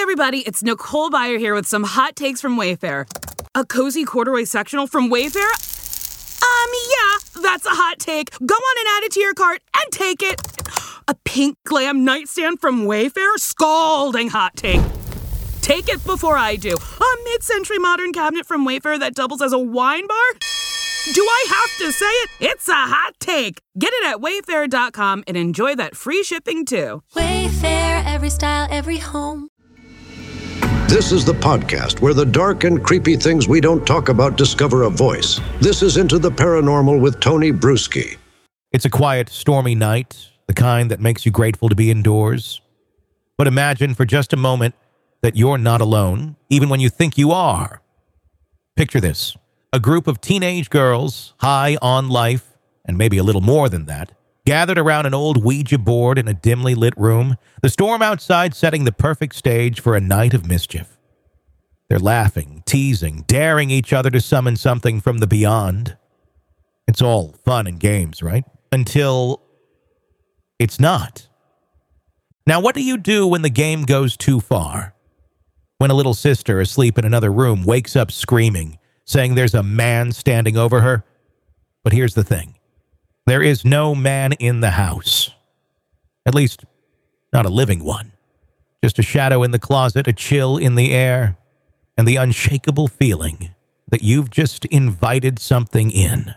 everybody, it's Nicole Byer here with some hot takes from Wayfair. A cozy corduroy sectional from Wayfair? Yeah, that's a hot take. Go on and add it to your cart and take it. A pink glam nightstand from Wayfair? Scalding hot take. Take it before I do. A mid-century modern cabinet from Wayfair that doubles as a wine bar? Do I have to say it? It's a hot take. Get it at Wayfair.com and enjoy that free shipping too. Wayfair, every style, every home. This is the podcast where the dark and creepy things we don't talk about discover a voice. This is Into the Paranormal with Tony Bruschi. It's a quiet, stormy night, the kind that makes you grateful to be indoors. But imagine for just a moment that you're not alone, even when you think you are. Picture this. A group of teenage girls, high on life, and maybe a little more than that, gathered around an old Ouija board in a dimly lit room, the storm outside setting the perfect stage for a night of mischief. They're laughing, teasing, daring each other to summon something from the beyond. It's all fun and games, right? Until it's not. Now, what do you do when the game goes too far? When a little sister asleep in another room wakes up screaming, saying there's a man standing over her? But here's the thing. There is no man in the house. At least, not a living one. Just a shadow in the closet, a chill in the air, and the unshakable feeling that you've just invited something in.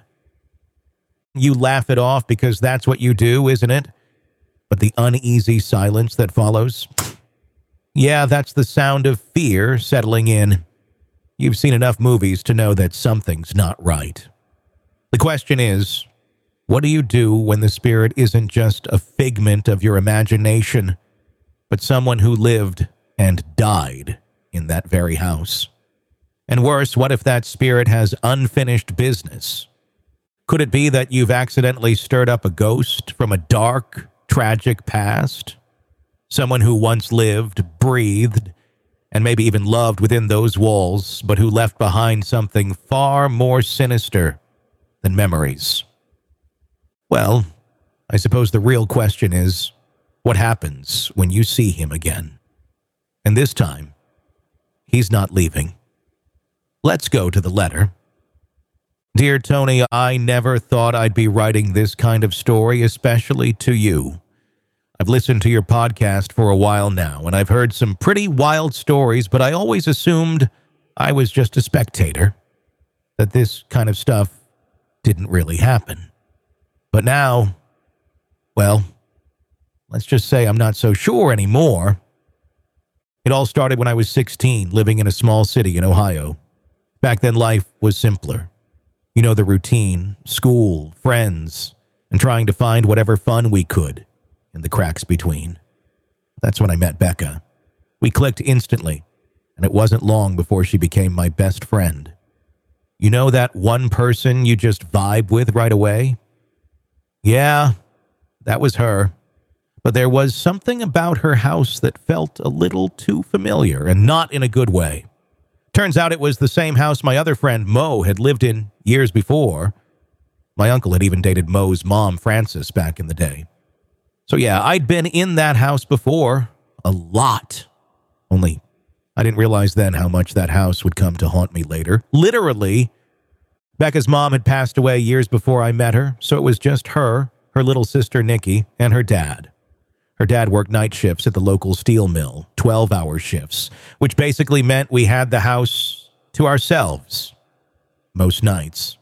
You laugh it off because that's what you do, isn't it? But the uneasy silence that follows? Yeah, that's the sound of fear settling in. You've seen enough movies to know that something's not right. The question is, what do you do when the spirit isn't just a figment of your imagination, but someone who lived and died in that very house? And worse, what if that spirit has unfinished business? Could it be that you've accidentally stirred up a ghost from a dark, tragic past? Someone who once lived, breathed, and maybe even loved within those walls, but who left behind something far more sinister than memories. Well, I suppose the real question is, what happens when you see him again? And this time, he's not leaving. Let's go to the letter. Dear Tony, I never thought I'd be writing this kind of story, especially to you. I've listened to your podcast for a while now, and I've heard some pretty wild stories, but I always assumed I was just a spectator, that this kind of stuff didn't really happen. But now, well, let's just say I'm not so sure anymore. It all started when I was 16, living in a small city in Ohio. Back then, life was simpler. You know, the routine, school, friends, and trying to find whatever fun we could in the cracks between. That's when I met Becca. We clicked instantly, and it wasn't long before she became my best friend. You know that one person you just vibe with right away? Yeah, that was her. But there was something about her house that felt a little too familiar, and not in a good way. Turns out it was the same house my other friend Mo had lived in years before. My uncle had even dated Mo's mom, Frances, back in the day. So yeah, I'd been in that house before, a lot. Only I didn't realize then how much that house would come to haunt me later. Literally, Becca's mom had passed away years before I met her, so it was just her little sister Nikki, and her dad. Her dad worked night shifts at the local steel mill, 12-hour shifts, which basically meant we had the house to ourselves most nights.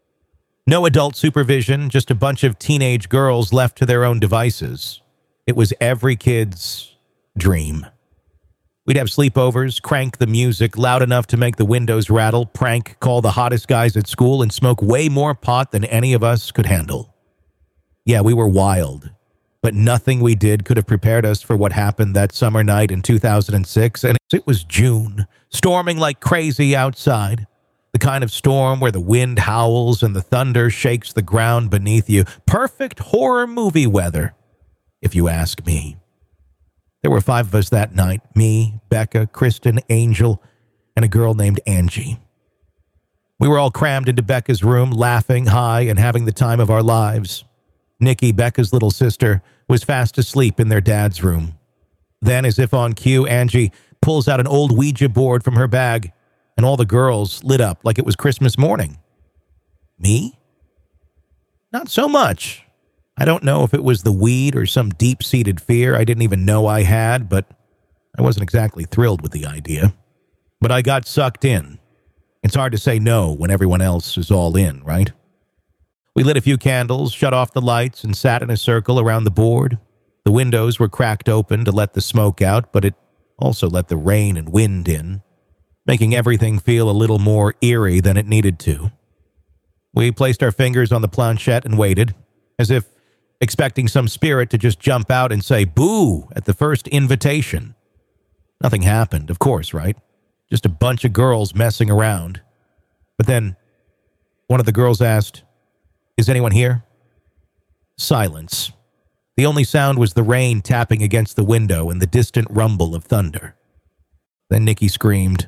No adult supervision, just a bunch of teenage girls left to their own devices. It was every kid's dream. We'd have sleepovers, crank the music loud enough to make the windows rattle, prank call the hottest guys at school, and smoke way more pot than any of us could handle. Yeah, we were wild, but nothing we did could have prepared us for what happened that summer night in 2006, and it was June, storming like crazy outside. The kind of storm where the wind howls and the thunder shakes the ground beneath you. Perfect horror movie weather, if you ask me. There were 5 of us that night, me, Becca, Kristen, Angel, and a girl named Angie. We were all crammed into Becca's room, laughing high and having the time of our lives. Nikki, Becca's little sister, was fast asleep in their dad's room. Then, as if on cue, Angie pulls out an old Ouija board from her bag, and all the girls lit up like it was Christmas morning. Me? Not so much. I don't know if it was the weed or some deep-seated fear I didn't even know I had, but I wasn't exactly thrilled with the idea. But I got sucked in. It's hard to say no when everyone else is all in, right? We lit a few candles, shut off the lights, and sat in a circle around the board. The windows were cracked open to let the smoke out, but it also let the rain and wind in, making everything feel a little more eerie than it needed to. We placed our fingers on the planchette and waited, as if expecting some spirit to just jump out and say boo at the first invitation. Nothing happened, of course, right? Just a bunch of girls messing around. But then one of the girls asked, "Is anyone here?" Silence. The only sound was the rain tapping against the window and the distant rumble of thunder. Then Nikki screamed.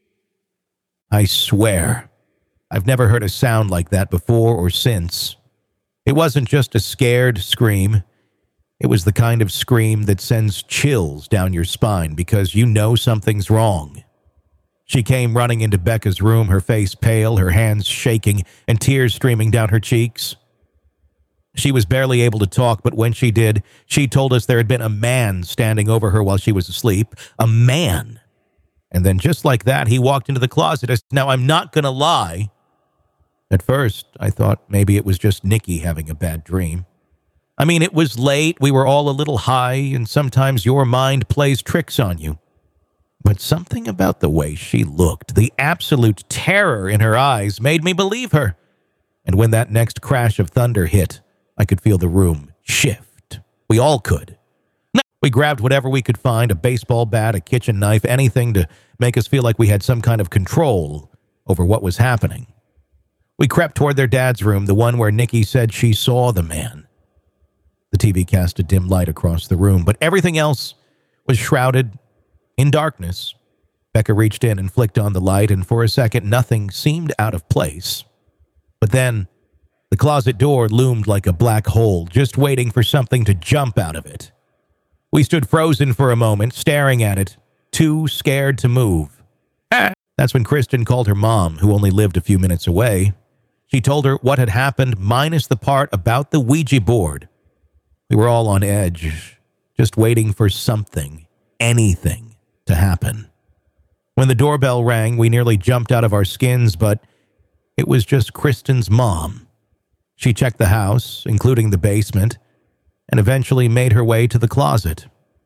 I swear, I've never heard a sound like that before or since. It wasn't just a scared scream. It was the kind of scream that sends chills down your spine because you know something's wrong. She came running into Becca's room, her face pale, her hands shaking, and tears streaming down her cheeks. She was barely able to talk, but when she did, she told us there had been a man standing over her while she was asleep. A man. And then just like that, he walked into the closet. Now, I'm not going to lie. At first, I thought maybe it was just Nikki having a bad dream. I mean, it was late, we were all a little high, and sometimes your mind plays tricks on you. But something about the way she looked, the absolute terror in her eyes, made me believe her. And when that next crash of thunder hit, I could feel the room shift. We all could. We grabbed whatever we could find, a baseball bat, a kitchen knife, anything to make us feel like we had some kind of control over what was happening. We crept toward their dad's room, the one where Nikki said she saw the man. The TV cast a dim light across the room, but everything else was shrouded in darkness. Becca reached in and flicked on the light, and for a second, nothing seemed out of place. But then, the closet door loomed like a black hole, just waiting for something to jump out of it. We stood frozen for a moment, staring at it, too scared to move. That's when Kristen called her mom, who only lived a few minutes away. She told her what had happened, minus the part about the Ouija board. We were all on edge, just waiting for something, anything, to happen. When the doorbell rang, we nearly jumped out of our skins, but it was just Kristen's mom. She checked the house, including the basement, and eventually made her way to the closet.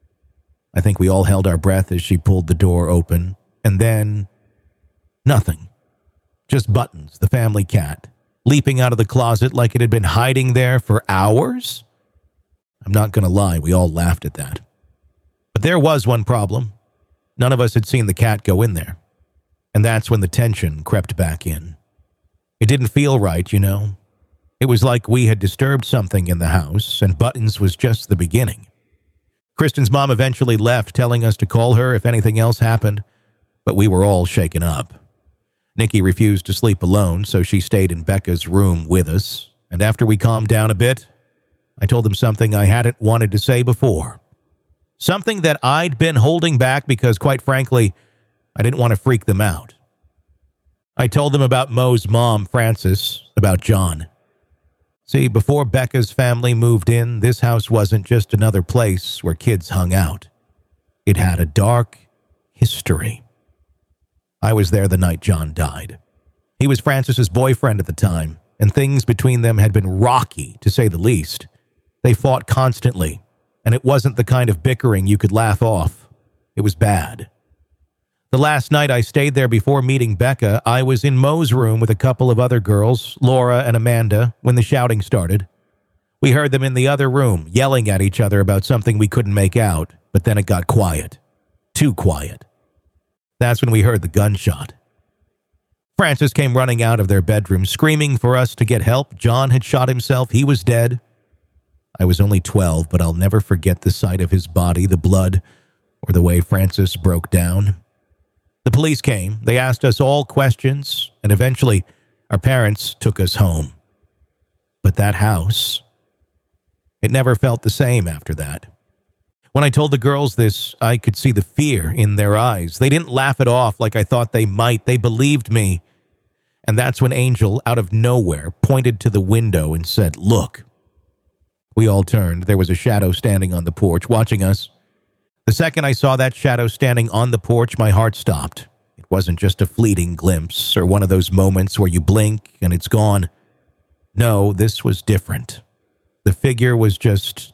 I think we all held our breath as she pulled the door open, and then nothing. Just Buttons, the family cat, leaping out of the closet like it had been hiding there for hours. I'm not going to lie, we all laughed at that. But there was one problem. None of us had seen the cat go in there. And that's when the tension crept back in. It didn't feel right, you know. It was like we had disturbed something in the house, and Buttons was just the beginning. Kristen's mom eventually left, telling us to call her if anything else happened, but we were all shaken up. Nikki refused to sleep alone, so she stayed in Becca's room with us, and after we calmed down a bit, I told them something I hadn't wanted to say before. Something that I'd been holding back because, quite frankly, I didn't want to freak them out. I told them about Mo's mom, Frances, about John. See, before Becca's family moved in, this house wasn't just another place where kids hung out. It had a dark history. I was there the night John died. He was Frances's boyfriend at the time, and things between them had been rocky, to say the least. They fought constantly, and it wasn't the kind of bickering you could laugh off. It was bad. The last night I stayed there before meeting Becca, I was in Mo's room with a couple of other girls, Laura and Amanda, when the shouting started. We heard them in the other room, yelling at each other about something we couldn't make out, but then it got quiet. Too quiet. That's when we heard the gunshot. Frances came running out of their bedroom, screaming for us to get help. John had shot himself. He was dead. I was only 12, but I'll never forget the sight of his body, the blood, or the way Frances broke down. The police came. They asked us all questions, and eventually our parents took us home. But that house, it never felt the same after that. When I told the girls this, I could see the fear in their eyes. They didn't laugh it off like I thought they might. They believed me. And that's when Angel, out of nowhere, pointed to the window and said, "Look." We all turned. There was a shadow standing on the porch, watching us. The second I saw that shadow standing on the porch, my heart stopped. It wasn't just a fleeting glimpse or one of those moments where you blink and it's gone. No, this was different. The figure was just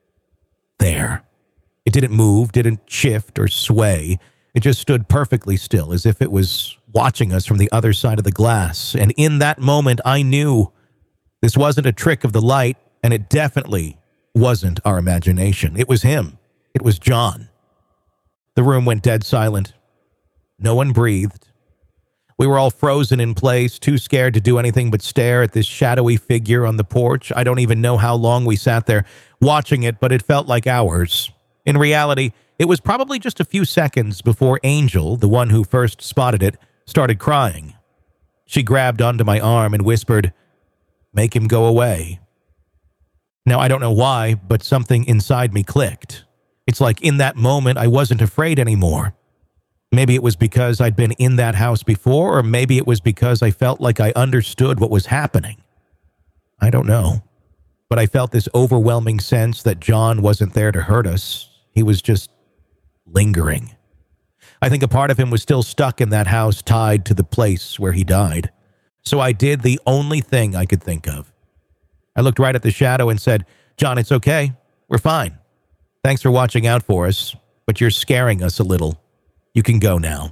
there. It didn't move, didn't shift or sway. It just stood perfectly still, as if it was watching us from the other side of the glass. And in that moment, I knew this wasn't a trick of the light, and it definitely wasn't our imagination. It was him. It was John. The room went dead silent. No one breathed. We were all frozen in place, too scared to do anything but stare at this shadowy figure on the porch. I don't even know how long we sat there watching it, but it felt like hours. In reality, it was probably just a few seconds before Angel, the one who first spotted it, started crying. She grabbed onto my arm and whispered, "Make him go away." Now, I don't know why, but something inside me clicked. It's like in that moment, I wasn't afraid anymore. Maybe it was because I'd been in that house before, or maybe it was because I felt like I understood what was happening. I don't know. But I felt this overwhelming sense that John wasn't there to hurt us. He was just lingering. I think a part of him was still stuck in that house, tied to the place where he died. So I did the only thing I could think of. I looked right at the shadow and said, "John, it's okay. We're fine. Thanks for watching out for us, but you're scaring us a little. You can go now."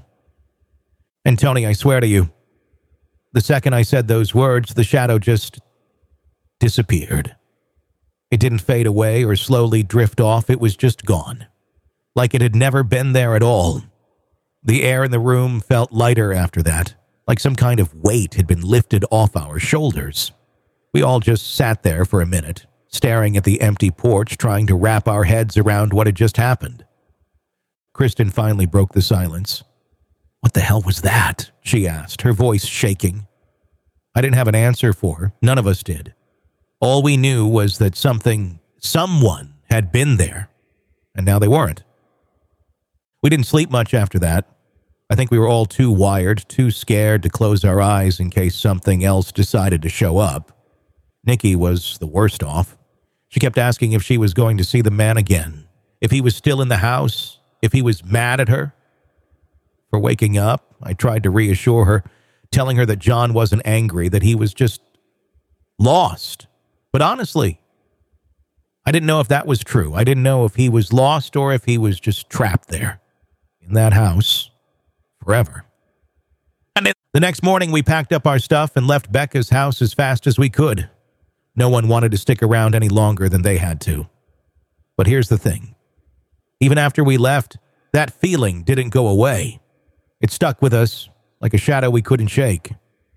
And Tony, I swear to you, the second I said those words, the shadow just disappeared. It didn't fade away or slowly drift off. It was just gone, like it had never been there at all. The air in the room felt lighter after that, like some kind of weight had been lifted off our shoulders. We all just sat there for a minute, staring at the empty porch, trying to wrap our heads around what had just happened. Kristen finally broke the silence. "What the hell was that?" she asked, her voice shaking. I didn't have an answer for her. None of us did. All we knew was that someone had been there, and now they weren't. We didn't sleep much after that. I think we were all too wired, too scared to close our eyes in case something else decided to show up. Nikki was the worst off. She kept asking if she was going to see the man again, if he was still in the house, if he was mad at her. For waking up, I tried to reassure her, telling her that John wasn't angry, that he was just lost. But honestly, I didn't know if that was true. I didn't know if he was lost or if he was just trapped there in that house forever. And the next morning, we packed up our stuff and left Becca's house as fast as we could. No one wanted to stick around any longer than they had to. But here's the thing. Even after we left, that feeling didn't go away. It stuck with us like a shadow we couldn't shake.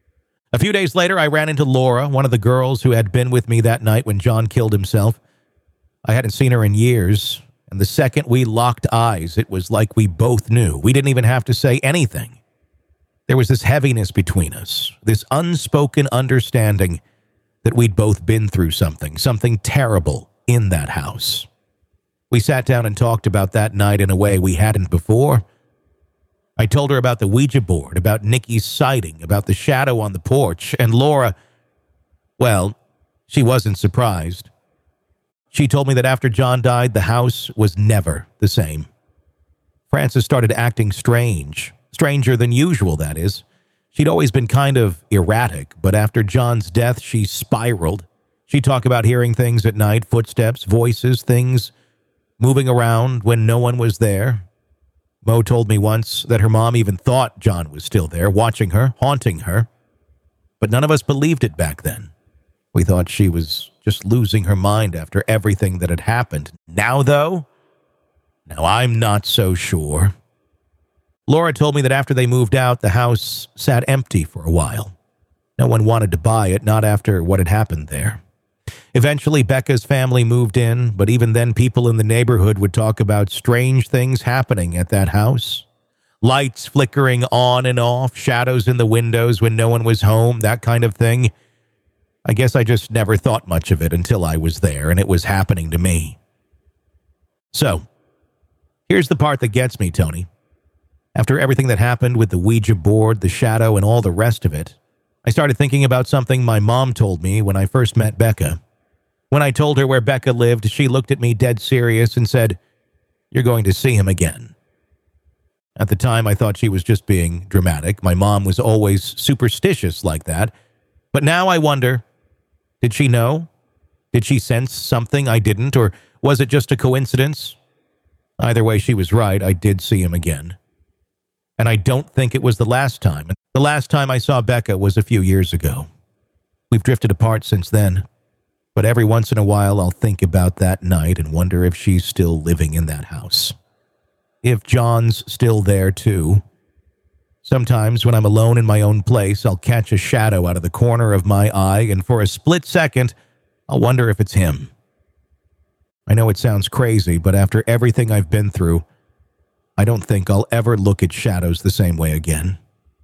A few days later, I ran into Laura, one of the girls who had been with me that night when John killed himself. I hadn't seen her in years, and the second we locked eyes, it was like we both knew. We didn't even have to say anything. There was this heaviness between us, this unspoken understanding that we'd both been through something terrible in that house. We sat down and talked about that night in a way we hadn't before. I told her about the Ouija board, about Nikki's sighting, about the shadow on the porch, and Laura, well, she wasn't surprised. She told me that after John died, the house was never the same. Frances started acting strange, stranger than usual, that is. She'd always been kind of erratic, but after John's death, she spiraled. She'd talk about hearing things at night, footsteps, voices, things moving around when no one was there. Mo told me once that her mom even thought John was still there, watching her, haunting her. But none of us believed it back then. We thought she was just losing her mind after everything that had happened. Now, though? Now, I'm not so sure. Laura told me that after they moved out, the house sat empty for a while. No one wanted to buy it, not after what had happened there. Eventually, Becca's family moved in, but even then, people in the neighborhood would talk about strange things happening at that house. Lights flickering on and off, shadows in the windows when no one was home, that kind of thing. I guess I just never thought much of it until I was there and it was happening to me. So, Here's the part that gets me, Tony. After everything that happened with the Ouija board, the shadow, and all the rest of it, I started thinking about something my mom told me when I first met Becca. When I told her where Becca lived, she looked at me dead serious and said, "You're going to see him again." At the time, I thought she was just being dramatic. My mom was always superstitious like that. But now I wonder, did she know? Did she sense something I didn't, or was it just a coincidence? Either way, she was right. I did see him again. And I don't think it was the last time. The last time I saw Becca was a few years ago. We've drifted apart since then. But every once in a while, I'll think about that night and wonder if she's still living in that house. If John's still there, too. Sometimes when I'm alone in my own place, I'll catch a shadow out of the corner of my eye, and for a split second, I'll wonder if it's him. I know it sounds crazy, but after everything I've been through, I don't think I'll ever look at shadows the same way again.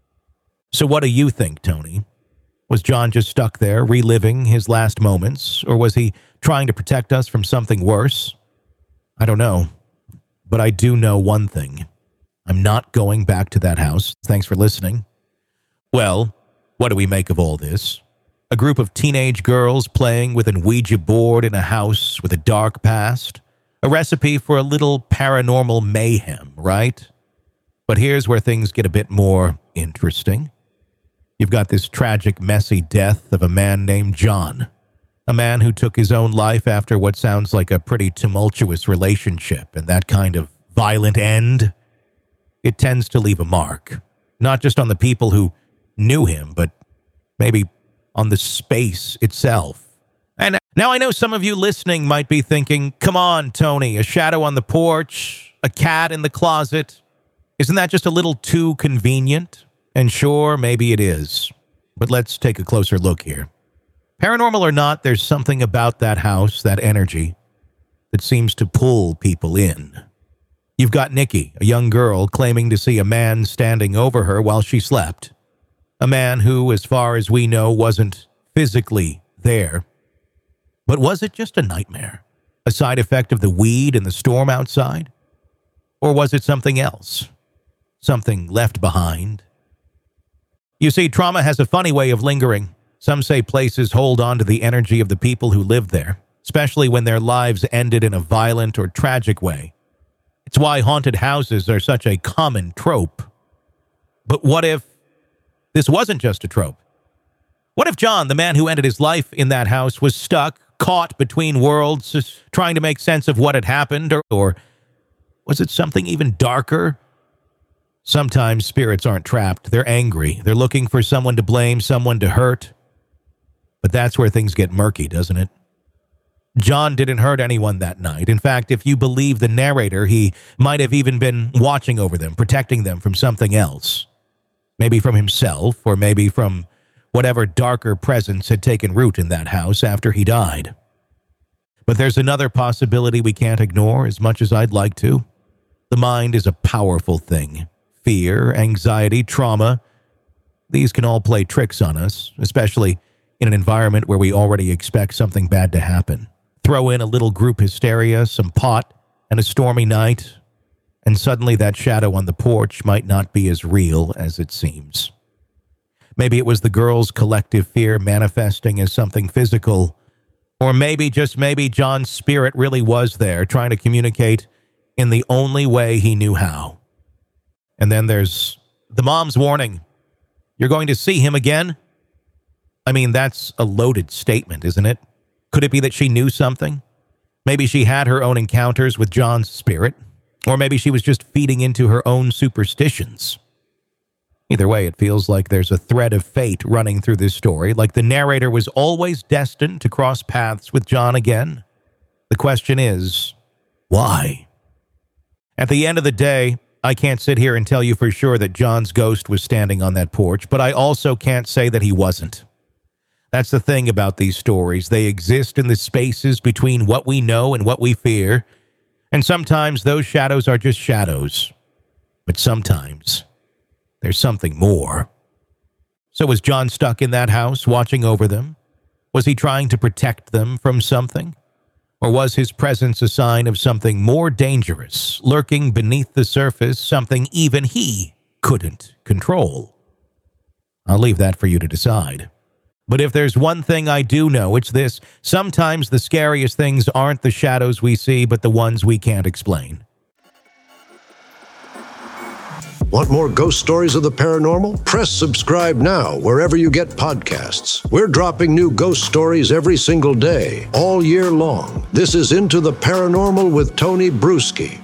So what do you think, Tony? Was John just stuck there, reliving his last moments, or was he trying to protect us from something worse? I don't know, but I do know one thing. I'm not going back to that house. Thanks for listening. Well, what do we make of all this? A group of teenage girls playing with an Ouija board in a house with a dark past? A recipe for a little paranormal mayhem, right? But here's where things get a bit more interesting. You've got this tragic, messy death of a man named John. A man who took his own life after what sounds like a pretty tumultuous relationship, and that kind of violent end. It tends to leave a mark, not just on the people who knew him, but maybe on the space itself. And now I know some of you listening might be thinking, come on, Tony, a shadow on the porch, a cat in the closet. Isn't that just a little too convenient? And sure, maybe it is. But let's take a closer look here. Paranormal or not, there's something about that house, that energy, that seems to pull people in. You've got Nikki, a young girl, claiming to see a man standing over her while she slept. A man who, as far as we know, wasn't physically there. But was it just a nightmare? A side effect of the weed and the storm outside? Or was it something else? Something left behind? You see, trauma has a funny way of lingering. Some say places hold on to the energy of the people who lived there, especially when their lives ended in a violent or tragic way. It's why haunted houses are such a common trope. But what if this wasn't just a trope? What if John, the man who ended his life in that house, was stuck, caught between worlds, just trying to make sense of what had happened? Or was it something even darker? Sometimes spirits aren't trapped. They're angry. They're looking for someone to blame, someone to hurt. But that's where things get murky, doesn't it? John didn't hurt anyone that night. In fact, if you believe the narrator, he might have even been watching over them, protecting them from something else. Maybe from himself, or maybe from whatever darker presence had taken root in that house after he died. But there's another possibility we can't ignore as much as I'd like to. The mind is a powerful thing. Fear, anxiety, trauma, these can all play tricks on us, especially in an environment where we already expect something bad to happen. Throw in a little group hysteria, some pot, and a stormy night, and suddenly that shadow on the porch might not be as real as it seems. Maybe it was the girl's collective fear manifesting as something physical, or maybe, just maybe, John's spirit really was there, trying to communicate in the only way he knew how. And then there's the mom's warning. You're going to see him again? I mean, that's a loaded statement, isn't it? Could it be that she knew something? Maybe she had her own encounters with John's spirit, or maybe she was just feeding into her own superstitions. Either way, it feels like there's a thread of fate running through this story, like the narrator was always destined to cross paths with John again. The question is, why? At the end of the day, I can't sit here and tell you for sure that John's ghost was standing on that porch, but I also can't say that he wasn't. That's the thing about these stories. They exist in the spaces between what we know and what we fear, and sometimes those shadows are just shadows. But sometimes there's something more. So was John stuck in that house, watching over them? Was he trying to protect them from something? Or was his presence a sign of something more dangerous, lurking beneath the surface, something even he couldn't control? I'll leave that for you to decide. But if there's one thing I do know, it's this: sometimes the scariest things aren't the shadows we see, but the ones we can't explain. Want more ghost stories of the paranormal? Press subscribe now wherever you get podcasts. We're dropping new ghost stories every single day, all year long. This is Into the Paranormal with Tony Bruschi.